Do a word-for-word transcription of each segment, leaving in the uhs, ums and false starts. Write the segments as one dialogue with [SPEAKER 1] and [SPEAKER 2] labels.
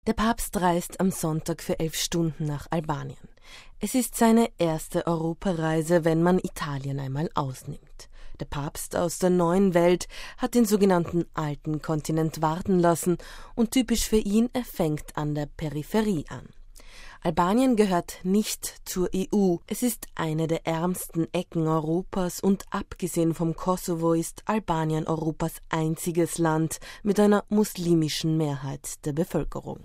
[SPEAKER 1] Der Papst reist am Sonntag für elf Stunden nach Albanien. Es ist seine erste Europareise, wenn man Italien einmal ausnimmt. Der Papst aus der neuen Welt hat den sogenannten alten Kontinent warten lassen und typisch für ihn, er fängt an der Peripherie an. Albanien gehört nicht zur E U. Es ist eine der ärmsten Ecken Europas und abgesehen vom Kosovo ist Albanien Europas einziges Land mit einer muslimischen Mehrheit der Bevölkerung.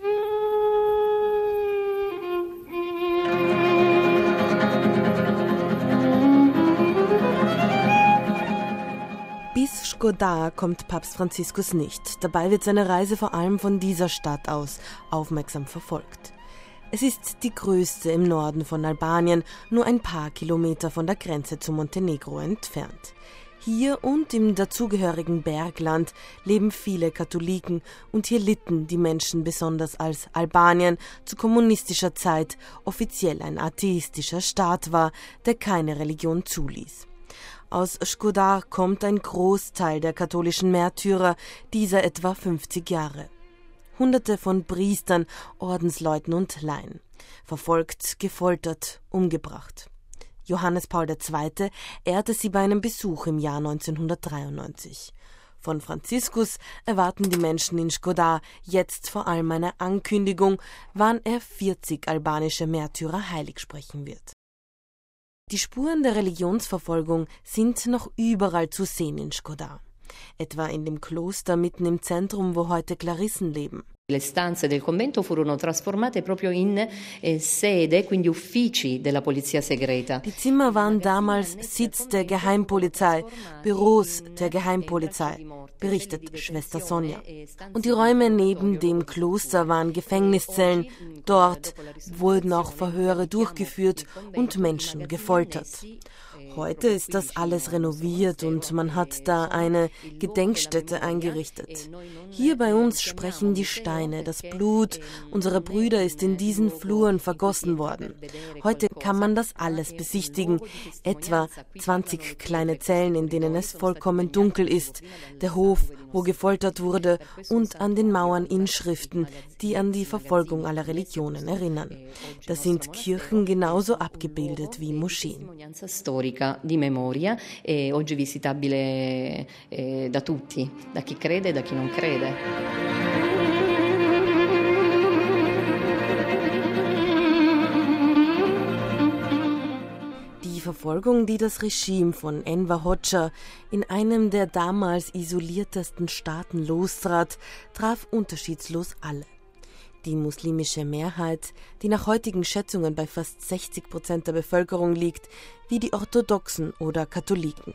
[SPEAKER 1] Bis Škodar kommt Papst Franziskus nicht. Dabei wird seine Reise vor allem von dieser Stadt aus aufmerksam verfolgt. Es ist die größte im Norden von Albanien, nur ein paar Kilometer von der Grenze zu Montenegro entfernt. Hier und im dazugehörigen Bergland leben viele Katholiken und hier litten die Menschen besonders, als Albanien zu kommunistischer Zeit offiziell ein atheistischer Staat war, der keine Religion zuließ. Aus Škodar kommt ein Großteil der katholischen Märtyrer, dieser etwa fünfzig Jahre. Hunderte von Priestern, Ordensleuten und Laien. Verfolgt, gefoltert, umgebracht. Johannes Paul der Zweite ehrte sie bei einem Besuch im Jahr neunzehnhundertdreiundneunzig. Von Franziskus erwarten die Menschen in Škodar jetzt vor allem eine Ankündigung, wann er vierzig albanische Märtyrer heilig sprechen wird. Die Spuren der Religionsverfolgung sind noch überall zu sehen in Škodar. Etwa in dem Kloster mitten im Zentrum, wo heute Klarissen leben.
[SPEAKER 2] Le stanze del convento furono trasformate proprio in eh, sede, quindi uffici della polizia segreta.
[SPEAKER 1] Die Zimmer waren damals Sitz der Geheimpolizei, Büros der Geheimpolizei, berichtet Schwester Sonja. Und die Räume neben dem Kloster waren Gefängniszellen. Dort wurden auch Verhöre durchgeführt und Menschen gefoltert. Heute ist das alles renoviert und man hat da eine Gedenkstätte eingerichtet. Hier bei uns sprechen die Steine, das Blut unserer Brüder ist in diesen Fluren vergossen worden. Heute kann man das alles besichtigen, etwa zwanzig kleine Zellen, in denen es vollkommen dunkel ist, der Hof, wo gefoltert wurde, und an den Mauern Inschriften, die an die Verfolgung aller Religionen erinnern. Da sind Kirchen genauso abgebildet wie Moscheen.
[SPEAKER 2] Di memoria e oggi visitabile eh, da tutti, da chi crede e da chi non crede.
[SPEAKER 1] Die Verfolgung, die das Regime von Enver Hoxha in einem der damals isoliertesten Staaten lostrat, traf unterschiedslos alle. Die muslimische Mehrheit, die nach heutigen Schätzungen bei fast sechzig Prozent der Bevölkerung liegt, wie die Orthodoxen oder Katholiken.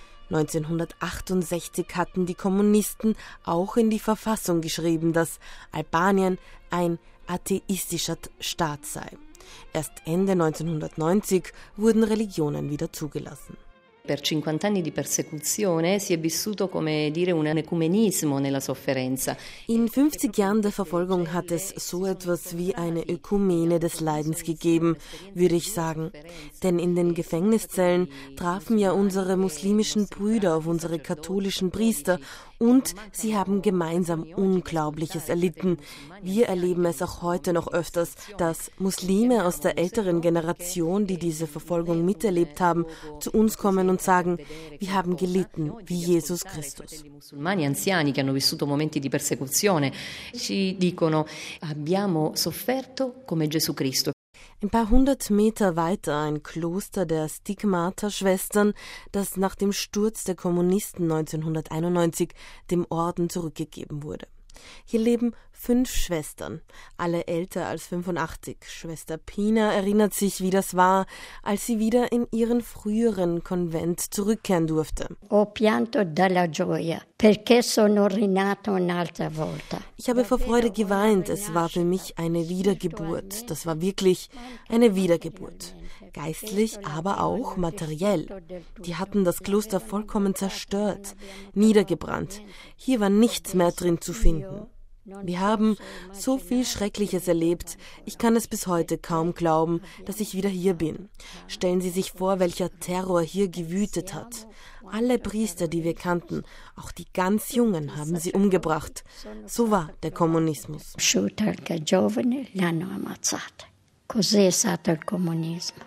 [SPEAKER 1] neunzehnhundertachtundsechzig hatten die Kommunisten auch in die Verfassung geschrieben, dass Albanien ein atheistischer Staat sei. Erst Ende neunzehnhundertneunzig wurden Religionen wieder zugelassen.
[SPEAKER 2] Per cinquanta anni di persecuzione si è vissuto, come dire, un ecumenismo nella sofferenza.
[SPEAKER 1] In fünfzig Jahren der Verfolgung hat es so etwas wie eine Ökumene des Leidens gegeben, würde ich sagen. Denn in den Gefängniszellen trafen ja unsere muslimischen Brüder auf unsere katholischen Priester und sie haben gemeinsam Unglaubliches erlitten. Wir erleben es auch heute noch öfters, dass Muslime aus der älteren Generation, die diese Verfolgung miterlebt haben, zu uns kommen und sagen, wir haben gelitten wie Jesus Christus.
[SPEAKER 2] I musulmani anziani che hanno vissuto momenti di persecuzione ci dicono abbiamo sofferto come Gesù Cristo.
[SPEAKER 1] Ein paar hundert Meter weiter ein Kloster der Stigmata-Schwestern, das nach dem Sturz der Kommunisten neunzehnhunderteinundneunzig dem Orden zurückgegeben wurde. Hier leben fünf Schwestern, alle älter als fünfundachtzig. Schwester Pina erinnert sich, wie das war, als sie wieder in ihren früheren Konvent zurückkehren durfte.
[SPEAKER 3] Ho pianto dalla gioia, perché sono rinato un'altra volta.
[SPEAKER 1] Ich habe vor Freude geweint, es war für mich eine Wiedergeburt. Das war wirklich eine Wiedergeburt. Geistlich, aber auch materiell. Die hatten das Kloster vollkommen zerstört, niedergebrannt. Hier war nichts mehr drin zu finden. Wir haben so viel Schreckliches erlebt. Ich kann es bis heute kaum glauben, dass ich wieder hier bin. Stellen Sie sich vor, welcher Terror hier gewütet hat. Alle Priester, die wir kannten, auch die ganz Jungen, haben sie umgebracht. So war der Kommunismus.
[SPEAKER 3] Anche giovani l'hanno ammazzata. Così è stato il comunismo.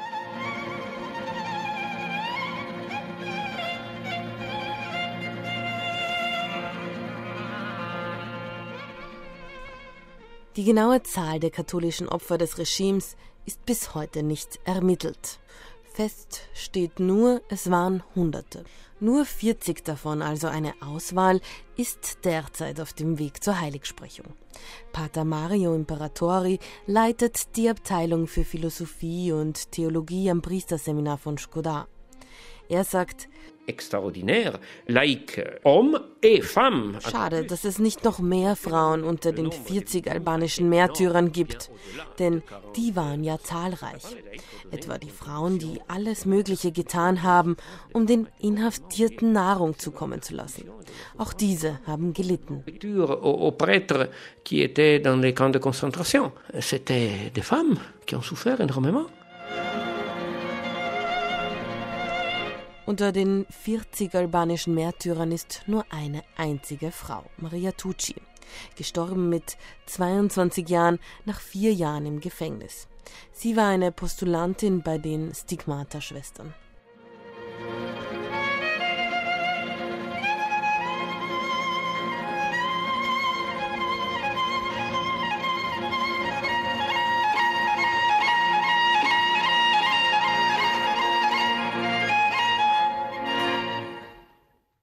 [SPEAKER 1] Die genaue Zahl der katholischen Opfer des Regimes ist bis heute nicht ermittelt. Fest steht nur, es waren Hunderte. Nur vierzig davon, also eine Auswahl, ist derzeit auf dem Weg zur Heiligsprechung. Pater Mario Imperatori leitet die Abteilung für Philosophie und Theologie am Priesterseminar von Škoda. Er sagt:
[SPEAKER 4] Extraordinaire, laïque, homme et femme.
[SPEAKER 1] Schade, dass es nicht noch mehr Frauen unter den vierzig albanischen Märtyrern gibt, denn die waren ja zahlreich. Etwa die Frauen, die alles Mögliche getan haben, um den Inhaftierten Nahrung zukommen zu lassen. Auch diese haben gelitten.
[SPEAKER 4] Aux prêtres qui étaient dans les camps de concentration, c'était des femmes qui ont souffert énormément.
[SPEAKER 1] Unter den vierzig albanischen Märtyrern ist nur eine einzige Frau, Maria Tucci, gestorben mit zweiundzwanzig Jahren nach vier Jahren im Gefängnis. Sie war eine Postulantin bei den Stigmata-Schwestern.